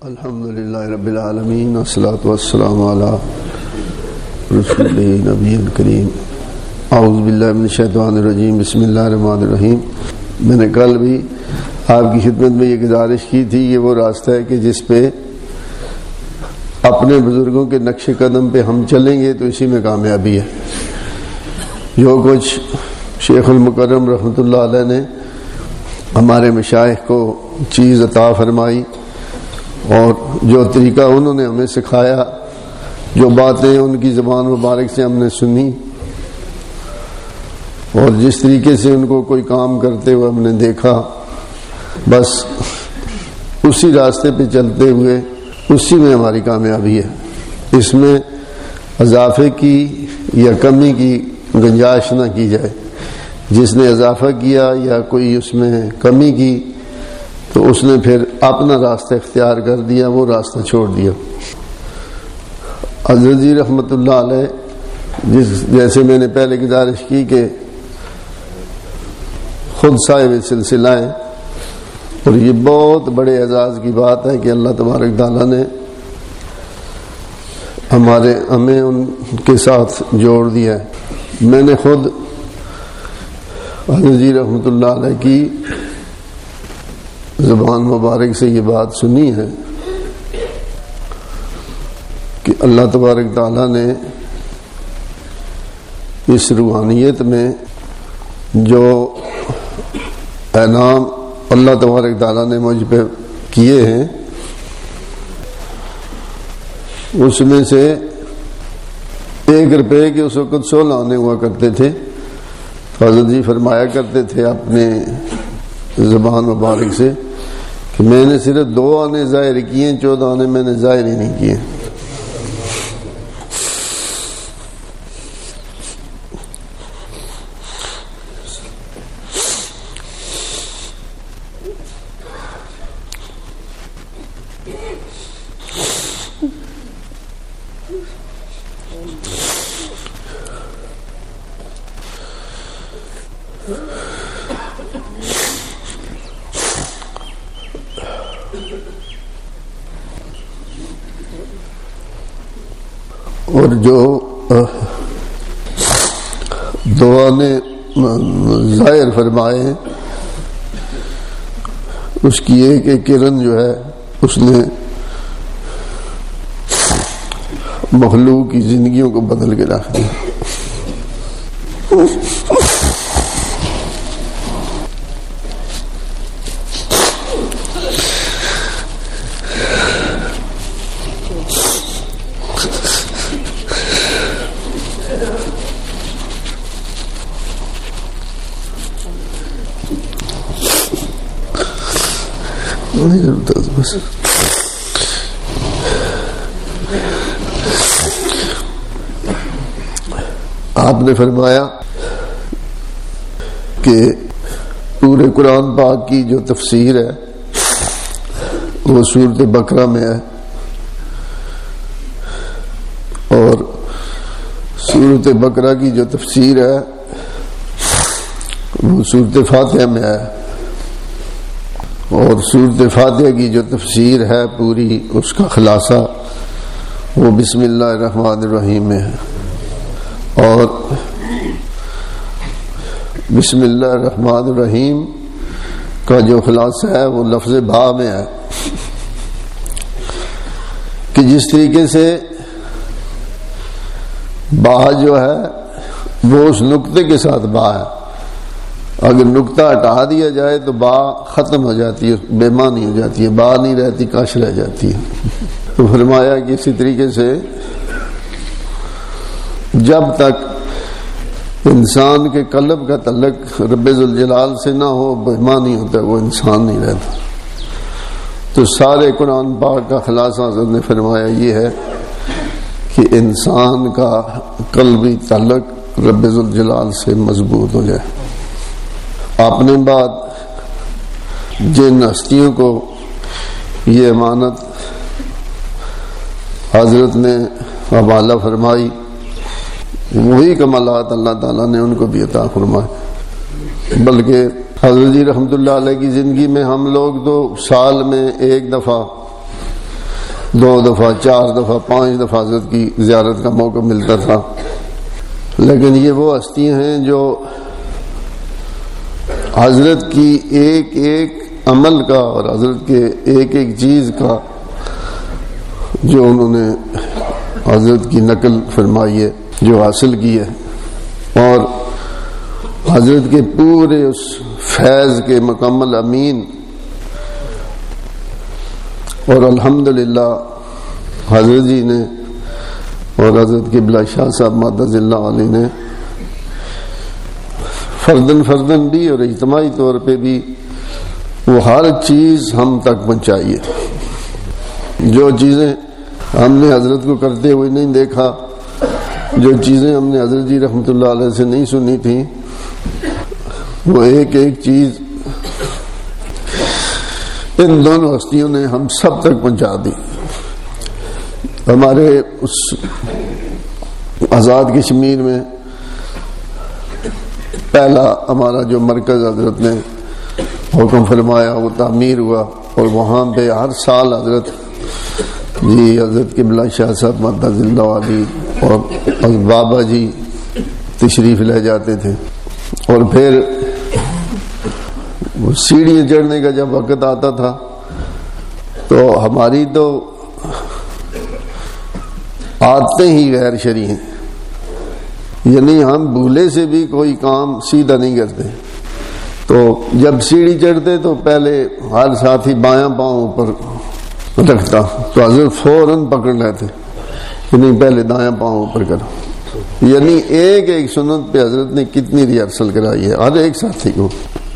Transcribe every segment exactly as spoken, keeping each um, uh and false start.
الحمدللہ رب العالمین والصلاة والسلام علی رسول نبی کریم اعوذ باللہ من الشیطان الرجیم بسم اللہ الرحمن الرحیم۔ میں نے کل بھی آپ کی خدمت میں یہ گزارش کی تھی، یہ وہ راستہ ہے کہ جس پہ اپنے بزرگوں کے نقش قدم پہ ہم چلیں گے تو اسی میں کامیابی ہے۔ جو کچھ شیخ المکرم رحمۃ اللہ علیہ نے ہمارے مشائخ کو چیز عطا فرمائی اور جو طریقہ انہوں نے ہمیں سکھایا، جو باتیں ان کی زبان مبارک سے ہم نے سنی اور جس طریقے سے ان کو کوئی کام کرتے ہوئے ہم نے دیکھا، بس اسی راستے پہ چلتے ہوئے اسی میں ہماری کامیابی ہے۔ اس میں اضافے کی یا کمی کی گنجائش نہ کی جائے۔ جس نے اضافہ کیا یا کوئی اس میں کمی کی تو اس نے پھر اپنا راستہ اختیار کر دیا، وہ راستہ چھوڑ دیا۔ حضرت جی رحمۃ اللہ علیہ جس جیسے میں نے پہلے گزارش کی کہ خود صاحب سلسلہ ہے، اور یہ بہت بڑے اعزاز کی بات ہے کہ اللہ تبارک تعالیٰ نے ہمارے ہمیں ان کے ساتھ جوڑ دیا ہے۔ میں نے خود حضرت جی رحمۃ اللہ علیہ کی زبان مبارک سے یہ بات سنی ہے کہ اللہ تبارک تعالیٰ نے اس روحانیت میں جو انعام اللہ تبارک تعالیٰ نے مجھ پہ کیے ہیں، اس میں سے ایک روپے کے اس وقت سولہ آنے ہوا کرتے تھے۔ حضرت جی فرمایا کرتے تھے اپنے زبان مبارک سے کہ میں نے صرف دو آنے ظاہر کیے ہیں، چودہ آنے میں نے ظاہر ہی نہیں کیے۔ اور جو دعا نے ظاہر فرمائے ہیں اس کی ایک ایک کرن جو ہے اس نے مخلوق کی زندگیوں کو بدل کے رکھ دیا۔ بس آپ نے فرمایا کہ پورے قرآن پاک کی جو تفسیر ہے وہ سورۃ بقرہ میں ہے، اور سورۃ بقرہ کی جو تفسیر ہے وہ سورۃ فاتحہ میں ہے، اور سورۃ فاتحہ کی جو تفسیر ہے پوری اس کا خلاصہ وہ بسم اللہ الرحمن الرحیم میں ہے، اور بسم اللہ الرحمن الرحیم کا جو خلاصہ ہے وہ لفظ با میں ہے کہ جس طریقے سے با جو ہے وہ اس نقطے کے ساتھ با ہے، اگر نقطہ ہٹا دیا جائے تو با ختم ہو جاتی ہے، بے معنی ہو جاتی ہے، با نہیں رہتی، کاش رہ جاتی ہے۔ تو فرمایا کہ اسی طریقے سے جب تک انسان کے قلب کا تعلق رب ذوالجلال سے نہ ہو، بے معنی ہوتا ہے، وہ انسان نہیں رہتا۔ تو سارے قرآن پاک کا خلاصہ حضرت نے فرمایا یہ ہے کہ انسان کا قلبی تعلق رب ذوالجلال سے مضبوط ہو جائے۔ اپنے بعد جن ہستیوں کو یہ امانت حضرت نے حوالہ فرمائی، وہی کمالات اللہ تعالیٰ نے ان کو بھی عطا فرمائے۔ بلکہ حضرت جی رحمۃ اللہ علیہ کی زندگی میں ہم لوگ تو سال میں ایک دفعہ دو دفعہ، چار دفعہ، پانچ دفعہ حضرت کی زیارت کا موقع ملتا تھا، لیکن یہ وہ ہستیاں ہیں جو حضرت کی ایک ایک عمل کا اور حضرت کے ایک ایک چیز کا جو انہوں نے حضرت کی نقل فرمائی ہے، جو حاصل کی ہے، اور حضرت کے پورے اس فیض کے مکمل امین، اور الحمدللہ حضرت جی نے اور حضرت قبلہ شاہ صاحب مدد اللہ علیہ نے فردن فردن بھی اور اجتماعی طور پہ بھی وہ ہر چیز ہم تک پہنچائی ہے۔ جو چیزیں ہم نے حضرت کو کرتے ہوئے نہیں دیکھا، جو چیزیں ہم نے حضرت جی رحمۃ اللہ علیہ سے نہیں سنی تھیں، وہ ایک ایک چیز ان دونوں ہستیوں نے ہم سب تک پہنچا دی۔ ہمارے اس آزاد کشمیر میں پہلا ہمارا جو مرکز حضرت نے حکم فرمایا وہ تعمیر ہوا، اور وہاں پہ ہر سال حضرت جی حضرت قبلہ شاہ صاحب مدد اللہ علیہ اور بابا جی تشریف لے جاتے تھے، اور پھر سیڑھیاں چڑھنے کا جب وقت آتا تھا تو ہماری تو آتے ہی غیر شرعی ہیں، یعنی ہم بھولے سے بھی کوئی کام سیدھا نہیں کرتے، تو جب سیڑھی چڑھتے تو پہلے ہر ساتھی بایاں پاؤں اوپر رکھتا، تو حضرت فوراً پکڑ لیتے کہ نہیں پہلے دایاں پاؤں اوپر کرو، یعنی ایک ایک سنت پہ حضرت نے کتنی ریہرسل کرائی ہے ہر ایک ساتھی کو۔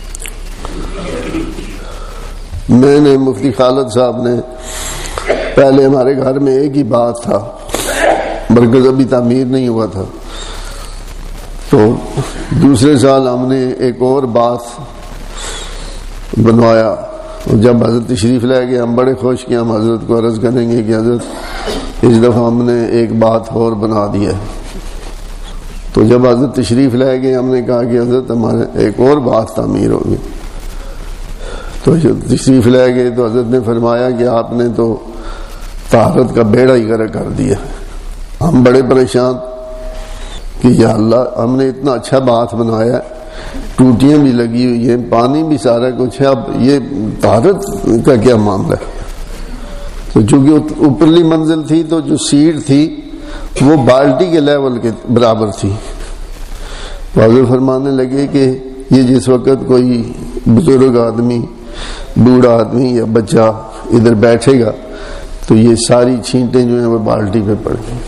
میں نے مفتی خالد صاحب نے پہلے ہمارے گھر میں ایک ہی بات تھا، مرکز ابھی تعمیر نہیں ہوا تھا، تو دوسرے سال ہم نے ایک اور بات بنوایا، جب حضرت تشریف لے گئے ہم بڑے خوش کہ ہم حضرت کو عرض کریں گے کہ حضرت اس دفعہ ہم نے ایک بات اور بنا دی ہے۔ تو جب حضرت تشریف لے گئے ہم نے کہا کہ حضرت ہمارے ایک اور بات تعمیر ہوگی، تو جب تشریف لے گئے تو حضرت نے فرمایا کہ آپ نے تو طہارت کا بیڑا ہی غرق کر دیا۔ ہم بڑے پریشان کہ یا اللہ ہم نے اتنا اچھا بات بنایا، ٹوٹیاں بھی لگی ہوئی ہیں، پانی بھی سارا کچھ ہے، اب یہ طہارت کا کیا معاملہ ہے؟ تو چونکہ اوپرلی منزل تھی تو جو سیٹ تھی وہ بالٹی کے لیول کے برابر تھی، تو حضرت فرمانے لگے کہ یہ جس وقت کوئی بزرگ آدمی، بوڑھا آدمی یا بچہ ادھر بیٹھے گا تو یہ ساری چھینٹیں جو ہیں وہ بالٹی پہ پڑ گئی،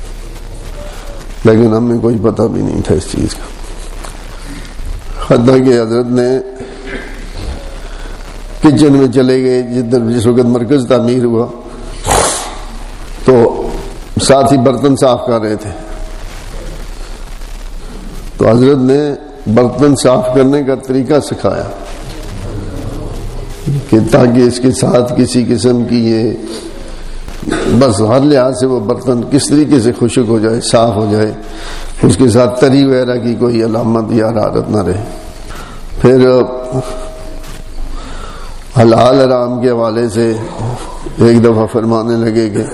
لیکن ہمیں کوئی پتہ بھی نہیں تھا اس چیز کا، حتیٰ کہ حضرت نے کچن میں چلے گئے جدھر جس وقت مرکز تعمیر ہوا تو ساتھ ہی برتن صاف کر رہے تھے، تو حضرت نے برتن صاف کرنے کا طریقہ سکھایا کہ تاکہ اس کے ساتھ کسی قسم کی یہ بس ہر لحاظ سے وہ برتن کس طریقے سے خشک ہو جائے، صاف ہو جائے، اس کے ساتھ تری وغیرہ کی کوئی علامت یا حرارت نہ رہے۔ پھر حلال حرام کے حوالے سے ایک دفعہ فرمانے لگے کہ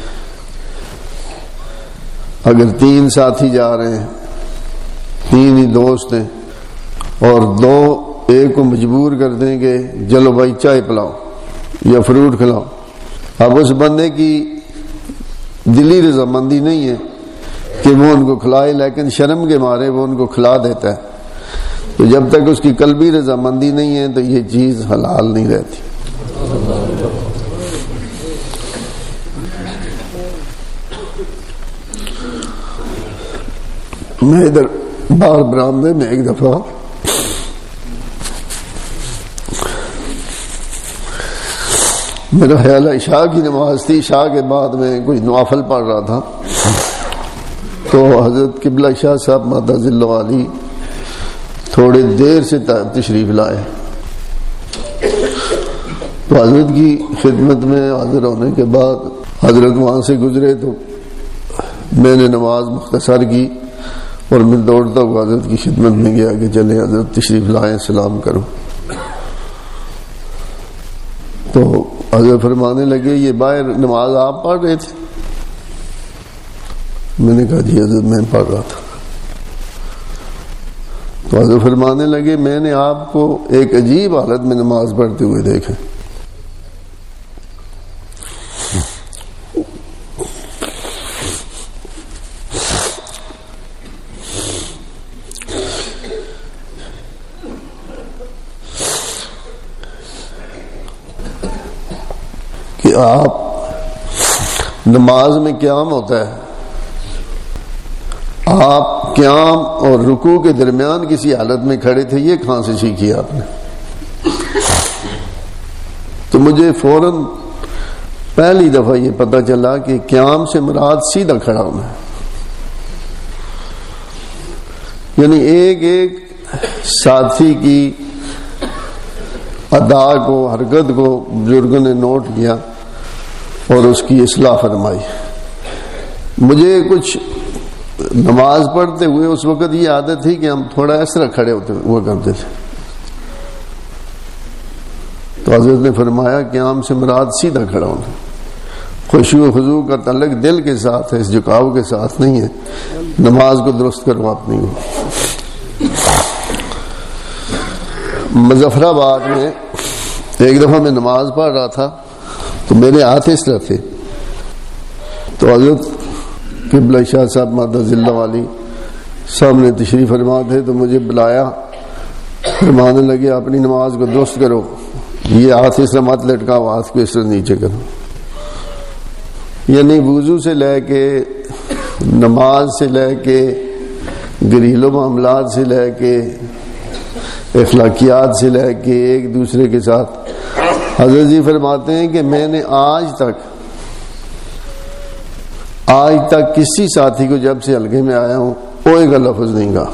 اگر تین ساتھی جا رہے ہیں، تین ہی دوست ہیں، اور دو ایک کو مجبور کر دیں کہ چلو بھائی چائے پلاؤ یا فروٹ کھلاؤ، اب اس بندے کی دلی رضامندی نہیں ہے کہ وہ ان کو کھلائے، لیکن شرم کے مارے وہ ان کو کھلا دیتا ہے، تو جب تک اس کی قلبی رضامندی نہیں ہے تو یہ چیز حلال نہیں رہتی۔ میں ادھر باہر برآمدے میں ایک دفعہ میرا خیال ہے عشاء کی نماز تھی، عشاء کے بعد میں کوئی نوافل پڑھ رہا تھا، تو حضرت قبلہ شاہ صاحب مدد اللہ علیہ تھوڑے دیر سے تشریف لائے، تو حضرت کی خدمت میں حاضر ہونے کے بعد حضرت وہاں سے گزرے تو میں نے نماز مختصر کی اور میں دوڑتا ہوا حضرت کی خدمت میں گیا کہ چلے حضرت تشریف لائیں، سلام کروں، تو حضرت فرمانے لگے یہ باہر نماز آپ پڑھ رہے تھے؟ میں نے کہا جی حضرت میں پڑھ رہا تھا. تو حضرت فرمانے لگے میں نے آپ کو ایک عجیب حالت میں نماز پڑھتے ہوئے دیکھا. کہ آپ نماز میں قیام ہوتا ہے، آپ قیام اور رکوع کے درمیان کسی حالت میں کھڑے تھے، یہ کہاں سے سیکھی آپ نے؟ تو مجھے فوراً پہلی دفعہ یہ پتہ چلا کہ قیام سے مراد سیدھا کھڑا ہونا ہے. یعنی ایک ایک ساتھی کی ادا کو، حرکت کو بزرگوں نے نوٹ کیا اور اس کی اصلاح فرمائی. مجھے کچھ نماز پڑھتے ہوئے اس وقت یہ عادت تھی کہ ہم تھوڑا اس طرح کھڑے ہوتے ہوا کرتے تھے. تو حضرت نے فرمایا کہ قیام سے مراد سیدھا کھڑا ہونا. خشوع و خضوع کا تعلق دل کے ساتھ ہے، اس جھکاؤ کے ساتھ نہیں ہے. نماز کو درست کرو اپنی کو. مظفر آباد میں ایک دفعہ میں نماز پڑھ رہا تھا تو میرے ہاتھ اس طرح تھے. تو حضرت قبلہ شاہ صاحب مادہ ذلہ والی سامنے تشریف فرما تھے تو مجھے بلایا، فرمانے لگے اپنی نماز کو درست کرو، یہ ہاتھ اس طرح مت لٹکاؤ، ہاتھ کو اس طرح نیچے کرو. یعنی وضو سے لے کے نماز سے لے کے گھریلو معاملات سے لے کے اخلاقیات سے لے کے ایک دوسرے کے ساتھ، حضرت جی فرماتے ہیں کہ میں نے آج تک آج تک کسی ساتھی کو جب سے حلقے میں آیا ہوں کوئی کا لفظ نہیں کہا.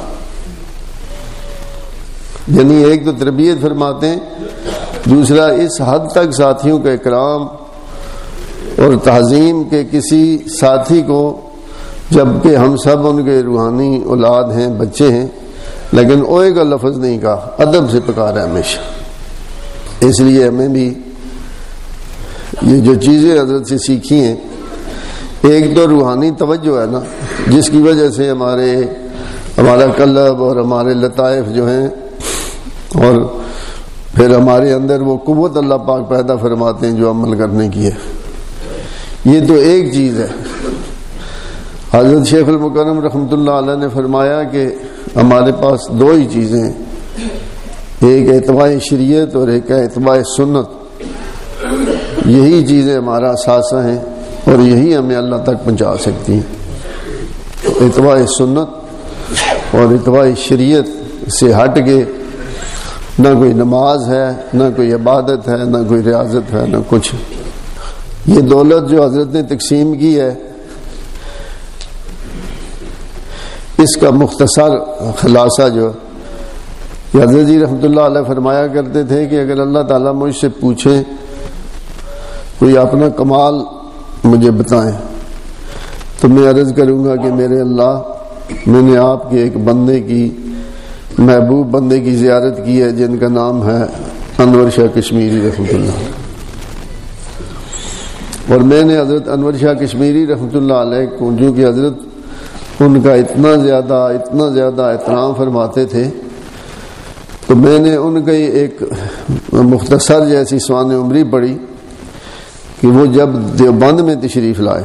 یعنی ایک تو تربیت فرماتے ہیں، دوسرا اس حد تک ساتھیوں کا اکرام اور تعظیم کے کسی ساتھی کو، جبکہ ہم سب ان کے روحانی اولاد ہیں، بچے ہیں، لیکن اوئے کا لفظ نہیں کہا، ادب سے پکارا ہمیشہ. اس لیے ہمیں بھی یہ جو چیزیں حضرت سے سیکھی ہیں، ایک تو روحانی توجہ ہے نا، جس کی وجہ سے ہمارے ہمارا قلب اور ہمارے لطائف جو ہیں، اور پھر ہمارے اندر وہ قوت اللہ پاک پیدا فرماتے ہیں جو عمل کرنے کی ہے. یہ تو ایک چیز ہے. حضرت شیخ المکرم رحمۃ اللہ علیہ نے فرمایا کہ ہمارے پاس دو ہی چیزیں ہیں، ایک اتباع شریعت اور ایک اتباع سنت. یہی چیزیں ہمارا اثاثہ ہیں اور یہی ہمیں اللہ تک پہنچا سکتی ہیں. اتباع سنت اور اتباع شریعت سے ہٹ کے نہ کوئی نماز ہے، نہ کوئی عبادت ہے، نہ کوئی ریاضت ہے، نہ کچھ. یہ دولت جو حضرت نے تقسیم کی ہے، اس کا مختصر خلاصہ جو حضرت جی رحمۃ اللہ علیہ فرمایا کرتے تھے کہ اگر اللہ تعالیٰ مجھ سے پوچھے کوئی اپنا کمال مجھے بتائیں تو میں عرض کروں گا کہ میرے اللہ، میں نے آپ کے ایک بندے کی، محبوب بندے کی زیارت کی ہے جن کا نام ہے انور شاہ کشمیری رحمۃ اللہ، اور میں نے حضرت انور شاہ کشمیری رحمۃ اللہ علیہ کو، جو کہ حضرت ان کا اتنا زیادہ اتنا زیادہ احترام فرماتے تھے، تو میں نے ان کا ایک مختصر جیسی سوان عمری پڑھی کہ وہ جب دیوبند میں تشریف لائے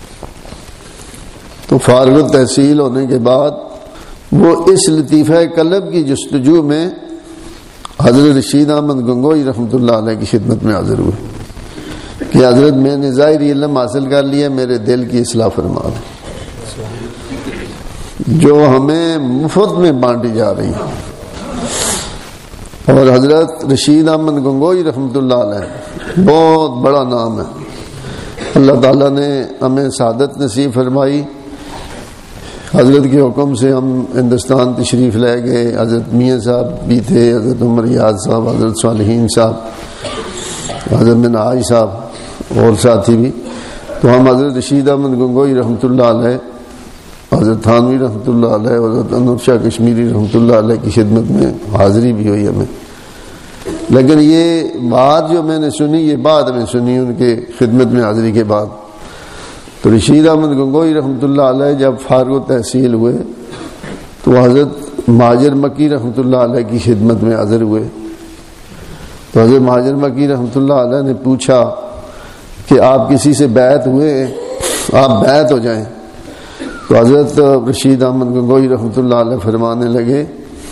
تو فارغ تحصیل ہونے کے بعد وہ اس لطیفہ قلب کی جستجو میں حضرت رشید احمد گنگوئی رحمۃ اللہ علیہ کی خدمت میں حاضر ہوئے کہ حضرت میں نے ظاہری علم حاصل کر لیا، میرے دل کی اصلاح فرما دیں جو ہمیں مفت میں بانٹی جا رہی ہے. اور حضرت رشید احمد گنگوئی رحمۃ اللہ علیہ بہت بڑا نام ہے. اللہ تعالیٰ نے ہمیں سعادت نصیب فرمائی. حضرت کے حکم سے ہم ہندوستان تشریف لے گئے. حضرت میاں صاحب بھی تھے، حضرت عمر یاد صاحب، حضرت صالحین صاحب، حضرت منہاج صاحب اور ساتھی بھی. تو ہم حضرت رشید احمد گنگوئی رحمۃ اللہ علیہ، حضرت تھانوی رحمۃ اللہ علیہ، حضرت انور شاہ کشمیری رحمۃ اللہ علیہ کی خدمت میں حاضری بھی ہوئی ہمیں. لیکن یہ بات جو میں نے سنی یہ بعد میں سنی ان کے خدمت میں حاضری کے بعد. تو رشید احمد گنگوئی رحمۃ اللہ علیہ جب فارغ تحصیل ہوئے تو حضرت مہاجر مکی رحمۃ اللہ علیہ کی خدمت میں حاضر ہوئے. تو حضرت مہاجر مکی رحمۃ اللہ علیہ نے پوچھا کہ آپ کسی سے بیعت ہوئے ہیں, آپ بیعت ہو جائیں. تو حضرت رشید احمد گنگوئی رحمۃ اللہ علیہ فرمانے لگے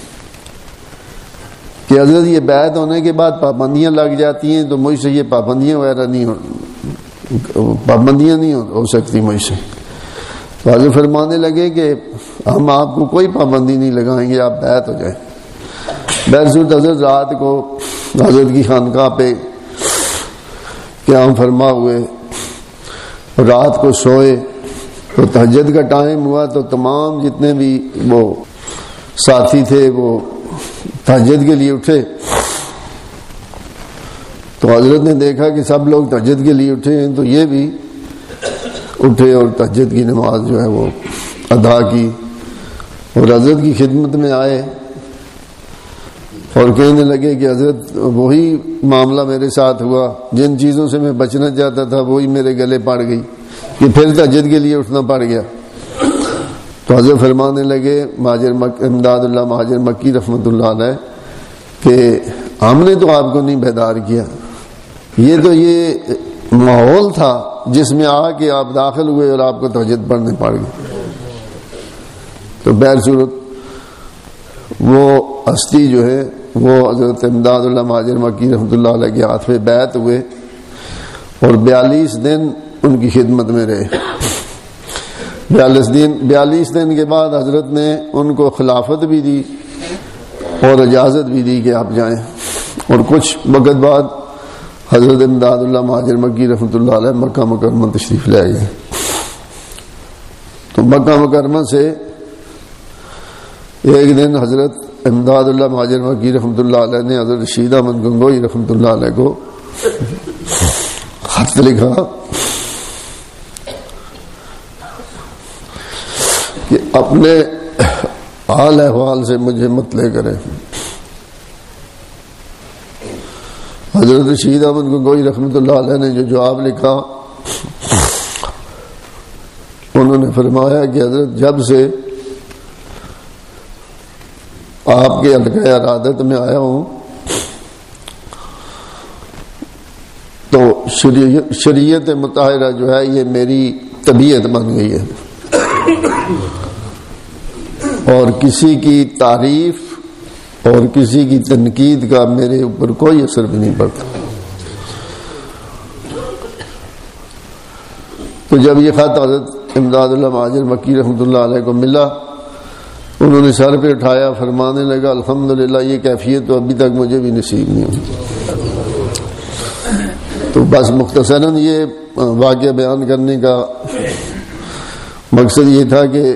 کہ حضرت یہ بیعت ہونے کے بعد پابندیاں لگ جاتی ہیں, تو مجھ سے یہ پابندیاں وغیرہ نہیں ہو پابندیاں نہیں ہو سکتی مجھ سے. تو حضرت فرمانے لگے کہ ہم آپ کو کوئی پابندی نہیں لگائیں گے, آپ بیعت ہو جائیں. بہرصورت حضرت رات کو حضرت کی خانقاہ پہ قیام فرما ہوئے, رات کو سوئے. تو تہجد کا ٹائم ہوا تو تمام جتنے بھی وہ ساتھی تھے وہ تہجد کے لیے اٹھے. تو حضرت نے دیکھا کہ سب لوگ تہجد کے لیے اٹھے ہیں, تو یہ بھی اٹھے اور تہجد کی نماز جو ہے وہ ادا کی اور حضرت کی خدمت میں آئے اور کہنے لگے کہ حضرت وہی معاملہ میرے ساتھ ہوا, جن چیزوں سے میں بچنا چاہتا تھا وہی میرے گلے پڑ گئی کہ پھر تہجد کے لیے اٹھنا پڑ گیا. تو حضرت فرمانے لگے مہاجر مک امداد اللہ مہاجر مکی رحمۃ اللہ علیہ کہ ہم نے تو آپ کو نہیں بیدار کیا, یہ تو یہ ماحول تھا جس میں آ کے آپ داخل ہوئے اور آپ کو تہجد پڑھنے پڑ گئی. تو بہر صورت وہ ہستی جو ہے وہ حضرت امداد اللہ مہاجر مکی رحمۃ اللہ علیہ کے ہاتھ پہ بیعت ہوئے اور بیالیس دن ان کی خدمت میں رہے. بیالیس دن بیالیس دن کے بعد حضرت نے ان کو خلافت بھی دی اور اجازت بھی دی کہ آپ جائیں. اور کچھ وقت بعد حضرت امداد اللہ مہاجر مکی رحمۃ اللہ علیہ مکہ مکرمہ تشریف لے گئے. تو مکہ مکرمہ سے ایک دن حضرت امداد اللہ مہاجر مکی رحمۃ اللہ علیہ نے حضرت رشید احمد گنگوئی رحمۃ اللہ علیہ کو خط لکھا کہ اپنے حال احوال سے مجھے مطلع کرے. حضرت رشید احمد گنگوئی رحمۃ اللہ علیہ نے جو جواب لکھا انہوں نے فرمایا کہ حضرت جب سے آپ کے حلقہ ارادت میں آیا ہوں تو شریعت, شریعت مطہرہ جو ہے یہ میری طبیعت بن گئی ہے اور کسی کی تعریف اور کسی کی تنقید کا میرے اوپر کوئی اثر بھی نہیں پڑتا. تو جب یہ خط حضرت امداد اللہ مہاجر مکی رحمۃ اللہ علیہ کو ملا انہوں نے سر پہ اٹھایا, فرمانے لگا الحمدللہ یہ کیفیت تو ابھی تک مجھے بھی نصیب نہیں ہوئی. تو بس مختصراً یہ واقعہ بیان کرنے کا مقصد یہ تھا کہ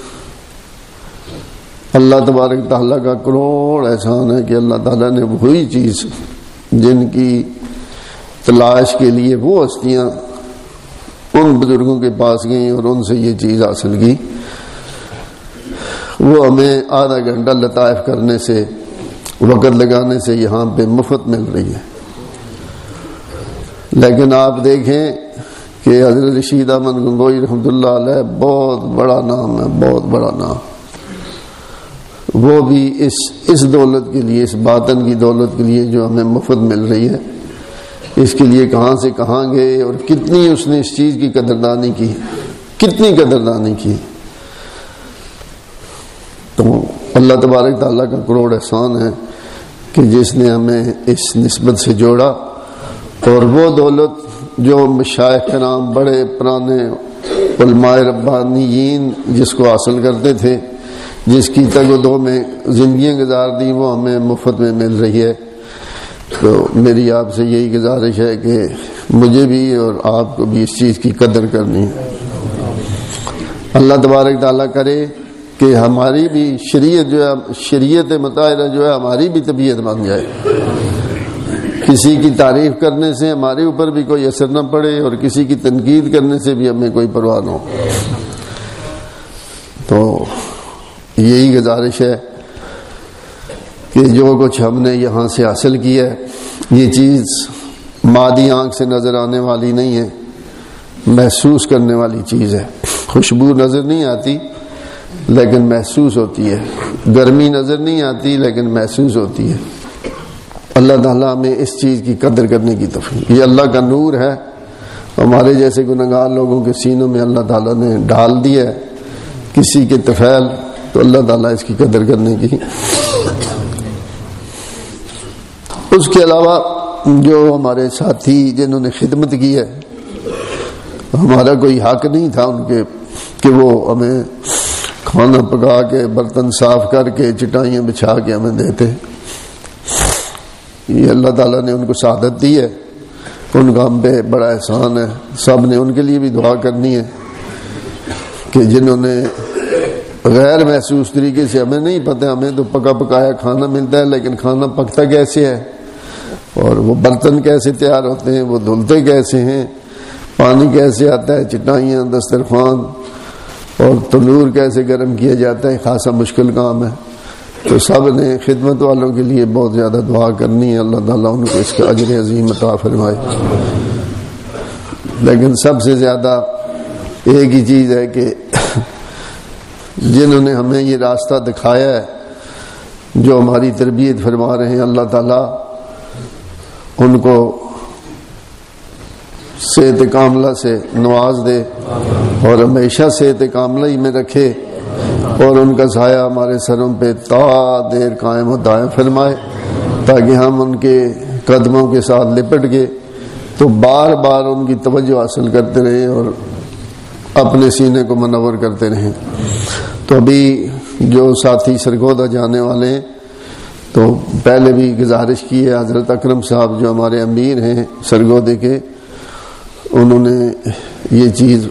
اللہ تبارک تعالیٰ کا کروڑ احسان ہے کہ اللہ تعالیٰ نے وہی چیز جن کی تلاش کے لیے وہ ہستیاں ان بزرگوں کے پاس گئیں اور ان سے یہ چیز حاصل کی, وہ ہمیں آدھا گھنٹہ لطائف کرنے سے وقت لگانے سے یہاں پہ مفت مل رہی ہے. لیکن آپ دیکھیں کہ حضرت رشید احمد گنگوئی رحمۃ اللہ علیہ بہت بڑا نام ہے, بہت بڑا نام. وہ بھی اس اس دولت کے لیے, اس باطن کی دولت کے لیے جو ہمیں مفت مل رہی ہے, اس کے لیے کہاں سے کہاں گئے اور کتنی اس نے اس چیز کی قدردانی کی, کتنی قدردانی کی. تو اللہ تبارک تعالیٰ کا کروڑ احسان ہے کہ جس نے ہمیں اس نسبت سے جوڑا, اور وہ دولت جو مشائخ کرام بڑے پرانے علماء ربانیین جس کو حاصل کرتے تھے, جس کی تگ و دو میں زندگیاں گزار دی, وہ ہمیں مفت میں مل رہی ہے. تو میری آپ سے یہی گزارش ہے کہ مجھے بھی اور آپ کو بھی اس چیز کی قدر کرنی ہے. اللہ تبارک تعالیٰ کرے کہ ہماری بھی شریعت جو ہے, شریعت مطالعہ جو ہے ہماری بھی طبیعت بن جائے, کسی کی تعریف کرنے سے ہمارے اوپر بھی کوئی اثر نہ پڑے اور کسی کی تنقید کرنے سے بھی ہمیں کوئی پرواہ نہ ہو. تو یہی گزارش ہے کہ جو کچھ ہم نے یہاں سے حاصل کیا ہے یہ چیز مادی آنکھ سے نظر آنے والی نہیں ہے، محسوس کرنے والی چیز ہے۔ خوشبو نظر نہیں آتی لیکن محسوس ہوتی ہے، گرمی نظر نہیں آتی لیکن محسوس ہوتی ہے۔ اللہ تعالیٰ میں اس چیز کی قدر کرنے کی توفیق، یہ اللہ کا نور ہے، ہمارے جیسے گنہگار لوگوں کے سینوں میں اللہ تعالیٰ نے ڈال دیا ہے کسی کے طفیل، تو اللہ تعالیٰ اس کی قدر کرنے کی۔ اس کے علاوہ جو ہمارے ساتھی جنہوں نے خدمت کی ہے، ہمارا کوئی حق نہیں تھا ان کے کہ وہ ہمیں کھانا پکا کے برتن صاف کر کے چٹائیاں بچھا کے ہمیں دیتے، یہ اللہ تعالیٰ نے ان کو سعادت دی ہے، ان کا ہم پہ بڑا احسان ہے۔ سب نے ان کے لیے بھی دعا کرنی ہے کہ جنہوں نے غیر محسوس طریقے سے، ہمیں نہیں پتہ، ہمیں تو پکا پکایا کھانا ملتا ہے لیکن کھانا پکتا کیسے ہے، اور وہ برتن کیسے تیار ہوتے ہیں، وہ دھلتے کیسے ہیں، پانی کیسے آتا ہے، چٹائیاں، دسترخوان اور تنور کیسے گرم کیا جاتا ہے، خاصا مشکل کام ہے۔ تو سب نے خدمت والوں کے لیے بہت زیادہ دعا کرنی ہے، اللہ تعالیٰ ان کو اس کا اجر عظیم عطا فرمائے۔ لیکن سب سے زیادہ ایک ہی چیز ہے کہ جنہوں نے ہمیں یہ راستہ دکھایا ہے، جو ہماری تربیت فرما رہے ہیں، اللہ تعالیٰ ان کو صحت کاملہ سے نواز دے اور ہمیشہ صحت کاملہ ہی میں رکھے، اور ان کا سایہ ہمارے سروں پہ تا دیر قائم و دائم فرمائے، تاکہ ہم ان کے قدموں کے ساتھ لپٹ گئے تو بار بار ان کی توجہ حاصل کرتے رہیں اور اپنے سینے کو منور کرتے رہیں۔ تو ابھی جو ساتھی سرگودا جانے والے ہیں، تو پہلے بھی گزارش کی ہے، حضرت اکرم صاحب جو ہمارے امیر ہیں سرگودے کے، انہوں نے یہ چیز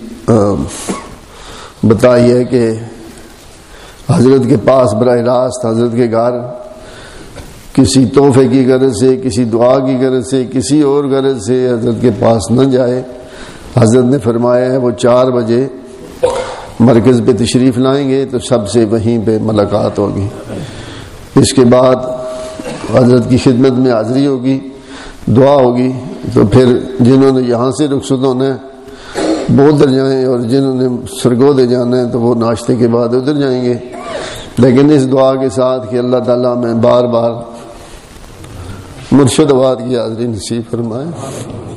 بتائی ہے کہ حضرت کے پاس براہ راست حضرت کے گھر کسی تحفے کی غرض سے، کسی دعا کی غرض سے، کسی اور غرض سے حضرت کے پاس نہ جائے۔ حضرت نے فرمایا ہے وہ چار بجے مرکز پہ تشریف لائیں گے تو سب سے وہیں پہ ملاقات ہوگی۔ اس کے بعد حضرت کی خدمت میں حاضری ہوگی، دعا ہوگی، تو پھر جنہوں نے یہاں سے رخصت ہونا ہے وہ ادھر جائیں، اور جنہوں نے سرگودے جانا ہے تو وہ ناشتے کے بعد ادھر جائیں گے، لیکن اس دعا کے ساتھ کہ اللہ تعالیٰ میں بار بار مرشد آباد کی حاضری نصیب فرمائے۔